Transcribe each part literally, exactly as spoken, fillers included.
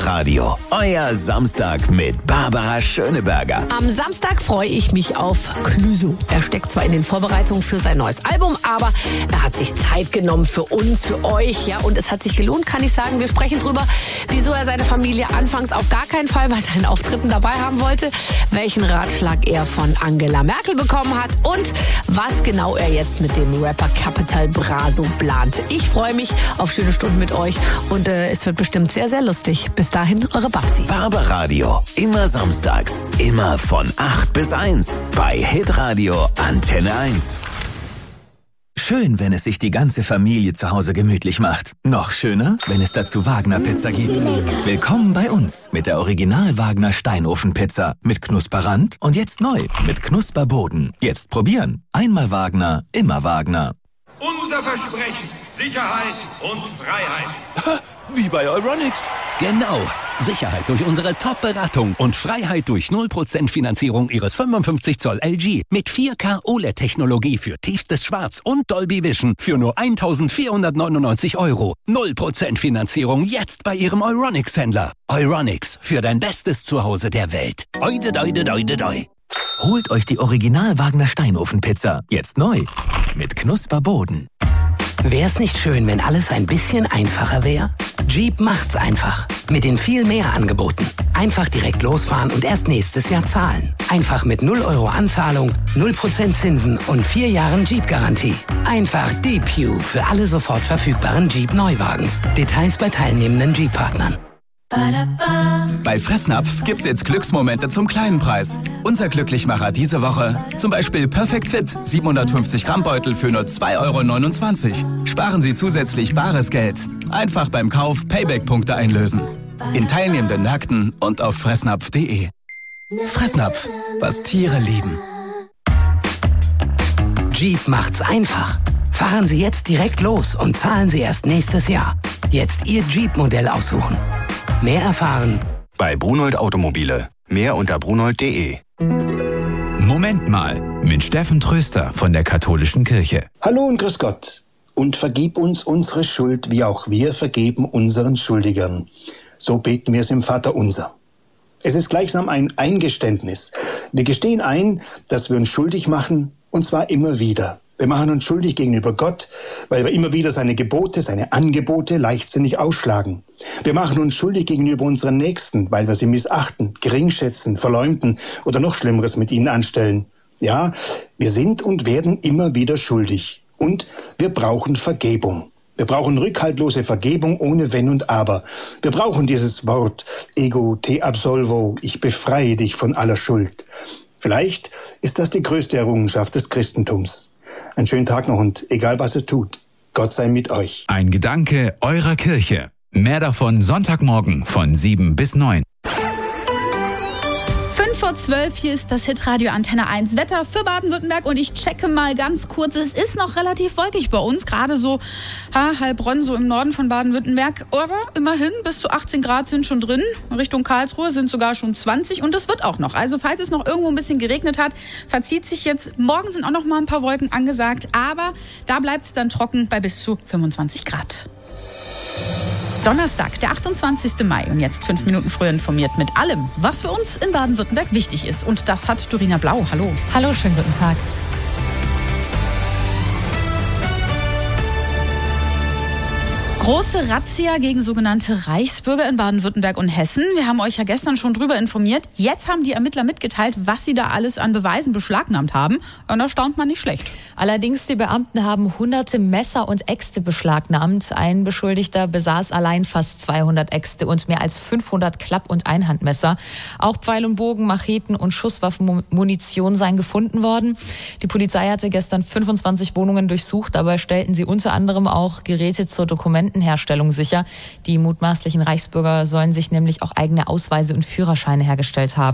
Hitradio, euer Samstag mit Barbara Schöneberger. Am Samstag freue ich mich auf Clüso. Er steckt zwar in den Vorbereitungen für sein neues Album, aber er hat sich Zeit genommen für uns, für euch. Ja, und es hat sich gelohnt, kann ich sagen. Wir sprechen drüber, wieso er seine Familie anfangs auf gar keinen Fall bei seinen Auftritten dabei haben wollte, welchen Ratschlag er von Angela Merkel bekommen hat und was genau er jetzt mit dem Rapper Capital Bra so plant. Ich freue mich auf schöne Stunden mit euch und äh, es wird bestimmt sehr, sehr lustig. Bis dahin, eure Babsi. Barbaradio, immer samstags, immer von acht bis eins bei Hitradio Antenne eins. Schön, wenn es sich die ganze Familie zu Hause gemütlich macht. Noch schöner, wenn es dazu Wagner-Pizza gibt. Willkommen bei uns mit der Original-Wagner Steinofen-Pizza. Mit Knusperrand und jetzt neu mit Knusperboden. Jetzt probieren. Einmal Wagner, immer Wagner. Unser Versprechen, Sicherheit und Freiheit. Wie bei Euronics. Genau. Sicherheit durch unsere Top-Beratung und Freiheit durch null Prozent Finanzierung Ihres fünfundfünfzig Zoll L G mit vier K O L E D-Technologie für tiefstes Schwarz und Dolby Vision für nur eintausendvierhundertneunundneunzig Euro. null Prozent Finanzierung jetzt bei Ihrem Euronics-Händler. Euronics, für dein bestes Zuhause der Welt. Oide, doide, doide, doi. Holt euch die Original-Wagner Steinofen-Pizza. Jetzt neu mit Knusperboden. Wär's nicht schön, wenn alles ein bisschen einfacher wäre? Jeep macht's einfach. Mit den viel mehr Angeboten. Einfach direkt losfahren und erst nächstes Jahr zahlen. Einfach mit null Euro Anzahlung, null Prozent Zinsen und vier Jahren Jeep-Garantie. Einfach Deep-U für alle sofort verfügbaren Jeep-Neuwagen. Details bei teilnehmenden Jeep-Partnern. Bei Fressnapf gibt's jetzt Glücksmomente zum kleinen Preis. Unser Glücklichmacher diese Woche. Zum Beispiel Perfect Fit, siebenhundertfünfzig Gramm Beutel für nur zwei Euro neunundzwanzig. Sparen Sie zusätzlich bares Geld. Einfach beim Kauf Payback-Punkte einlösen. In teilnehmenden Märkten und auf fressnapf punkt de. Fressnapf, was Tiere lieben. Jeep macht's einfach. Fahren Sie jetzt direkt los und zahlen Sie erst nächstes Jahr. Jetzt Ihr Jeep-Modell aussuchen. Mehr erfahren bei Brunold Automobile. Mehr unter brunold punkt de. Moment mal, mit Steffen Tröster von der Katholischen Kirche. Hallo und grüß Gott. Und vergib uns unsere Schuld, wie auch wir vergeben unseren Schuldigern. So beten wir es im Vaterunser. Es ist gleichsam ein Eingeständnis. Wir gestehen ein, dass wir uns schuldig machen, und zwar immer wieder. Wir machen uns schuldig gegenüber Gott, weil wir immer wieder seine Gebote, seine Angebote leichtsinnig ausschlagen. Wir machen uns schuldig gegenüber unseren Nächsten, weil wir sie missachten, geringschätzen, verleumden oder noch Schlimmeres mit ihnen anstellen. Ja, wir sind und werden immer wieder schuldig. Und wir brauchen Vergebung. Wir brauchen rückhaltlose Vergebung ohne Wenn und Aber. Wir brauchen dieses Wort, ego te absolvo, ich befreie dich von aller Schuld. Vielleicht ist das die größte Errungenschaft des Christentums. Einen schönen Tag noch und egal was ihr tut, Gott sei mit euch. Ein Gedanke eurer Kirche. Mehr davon Sonntagmorgen von sieben bis neun. fünf vor zwölf, hier ist das Hitradio Antenne eins Wetter für Baden-Württemberg und ich checke mal ganz kurz. Es ist noch relativ wolkig bei uns, gerade so ha, Heilbronn, so im Norden von Baden-Württemberg. Aber immerhin, bis zu achtzehn Grad sind schon drin. Richtung Karlsruhe sind sogar schon zwanzig und es wird auch noch. Also falls es noch irgendwo ein bisschen geregnet hat, verzieht sich jetzt. Morgen sind auch noch mal ein paar Wolken angesagt, aber da bleibt es dann trocken bei bis zu fünfundzwanzig Grad. Donnerstag, der achtundzwanzigsten Mai und jetzt fünf Minuten früher informiert mit allem, was für uns in Baden-Württemberg wichtig ist. Und das hat Dorina Blau. Hallo. Hallo, schönen guten Tag. Große Razzia gegen sogenannte Reichsbürger in Baden-Württemberg und Hessen. Wir haben euch ja gestern schon drüber informiert. Jetzt haben die Ermittler mitgeteilt, was sie da alles an Beweisen beschlagnahmt haben. Und da staunt man nicht schlecht. Allerdings, die Beamten haben hunderte Messer und Äxte beschlagnahmt. Ein Beschuldigter besaß allein fast zweihundert Äxte und mehr als fünfhundert Klapp- und Einhandmesser. Auch Pfeil und Bogen, Macheten und Schusswaffenmunition seien gefunden worden. Die Polizei hatte gestern fünfundzwanzig Wohnungen durchsucht. Dabei stellten sie unter anderem auch Geräte zur Dokumenten Herstellung sicher. Die mutmaßlichen Reichsbürger sollen sich nämlich auch eigene Ausweise und Führerscheine hergestellt haben.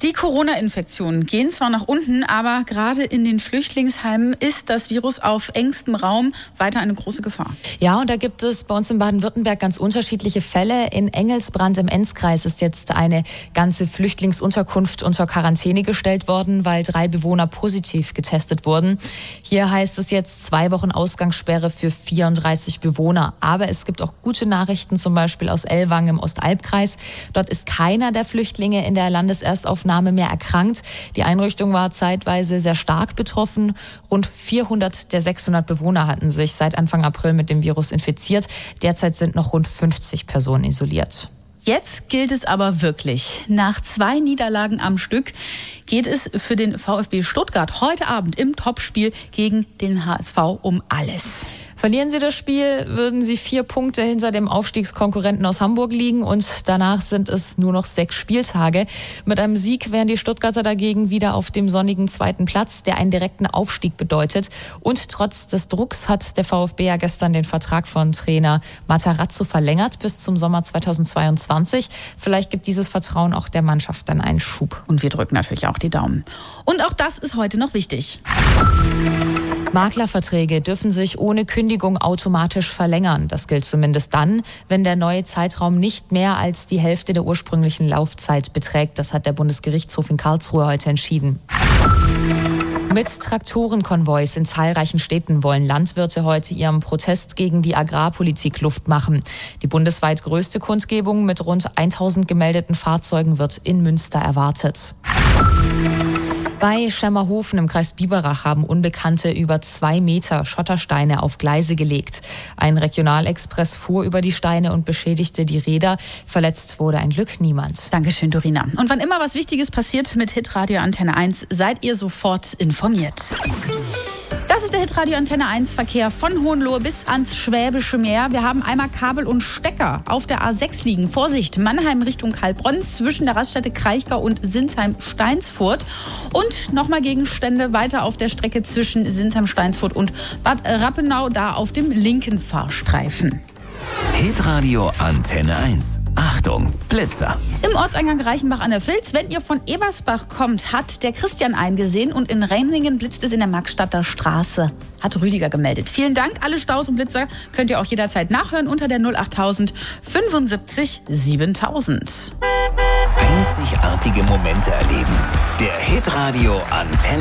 Die Corona-Infektionen gehen zwar nach unten, aber gerade in den Flüchtlingsheimen ist das Virus auf engstem Raum weiter eine große Gefahr. Ja, und da gibt es bei uns in Baden-Württemberg ganz unterschiedliche Fälle. In Engelsbrand im Enzkreis ist jetzt eine ganze Flüchtlingsunterkunft unter Quarantäne gestellt worden, weil drei Bewohner positiv getestet wurden. Hier heißt es jetzt zwei Wochen Ausgangssperre für vierunddreißig Bewohner. Aber es gibt auch gute Nachrichten, zum Beispiel aus Ellwangen im Ostalbkreis. Dort ist keiner der Flüchtlinge in der Landeserstaufnahme mehr erkrankt. Die Einrichtung war zeitweise sehr stark betroffen. Rund vierhundert der sechshundert Bewohner hatten sich seit Anfang April mit dem Virus infiziert. Derzeit sind noch rund fünfzig Personen isoliert. Jetzt gilt es aber wirklich. Nach zwei Niederlagen am Stück geht es für den VfB Stuttgart heute Abend im Topspiel gegen den H S V um alles. Verlieren sie das Spiel, würden sie vier Punkte hinter dem Aufstiegskonkurrenten aus Hamburg liegen und danach sind es nur noch sechs Spieltage. Mit einem Sieg wären die Stuttgarter dagegen wieder auf dem sonnigen zweiten Platz, der einen direkten Aufstieg bedeutet. Und trotz des Drucks hat der VfB ja gestern den Vertrag von Trainer Matarazzo verlängert bis zum Sommer zweitausendzweiundzwanzig. Vielleicht gibt dieses Vertrauen auch der Mannschaft dann einen Schub. Und wir drücken natürlich auch die Daumen. Und auch das ist heute noch wichtig. Maklerverträge dürfen sich ohne Kündigung automatisch verlängern. Das gilt zumindest dann, wenn der neue Zeitraum nicht mehr als die Hälfte der ursprünglichen Laufzeit beträgt. Das hat der Bundesgerichtshof in Karlsruhe heute entschieden. Mit Traktorenkonvois in zahlreichen Städten wollen Landwirte heute ihrem Protest gegen die Agrarpolitik Luft machen. Die bundesweit größte Kundgebung mit rund tausend gemeldeten Fahrzeugen wird in Münster erwartet. Bei Schemmerhofen im Kreis Biberach haben Unbekannte über zwei Meter Schottersteine auf Gleise gelegt. Ein Regionalexpress fuhr über die Steine und beschädigte die Räder. Verletzt wurde ein Glück niemand. Dankeschön, Dorina. Und wann immer was Wichtiges passiert mit Hitradio Antenne eins, seid ihr sofort informiert. Das ist der Hitradio Antenne eins Verkehr von Hohenlohe bis ans Schwäbische Meer. Wir haben einmal Kabel und Stecker auf der A sechs liegen. Vorsicht, Mannheim Richtung Heilbronn zwischen der Raststätte Kraichgau und Sinsheim-Steinsfurt. Und nochmal Gegenstände weiter auf der Strecke zwischen Sinsheim-Steinsfurt und Bad Rappenau, da auf dem linken Fahrstreifen. Hitradio Antenne eins. Achtung, Blitzer. Im Ortseingang Reichenbach an der Vils, wenn ihr von Ebersbach kommt, hat der Christian eingesehen und in Renningen blitzt es in der Markstadter Straße. Hat Rüdiger gemeldet. Vielen Dank. Alle Staus und Blitzer könnt ihr auch jederzeit nachhören unter der null achttausend fünfundsiebzig siebentausend. Einzigartige Momente erleben. Der Hitradio Antenne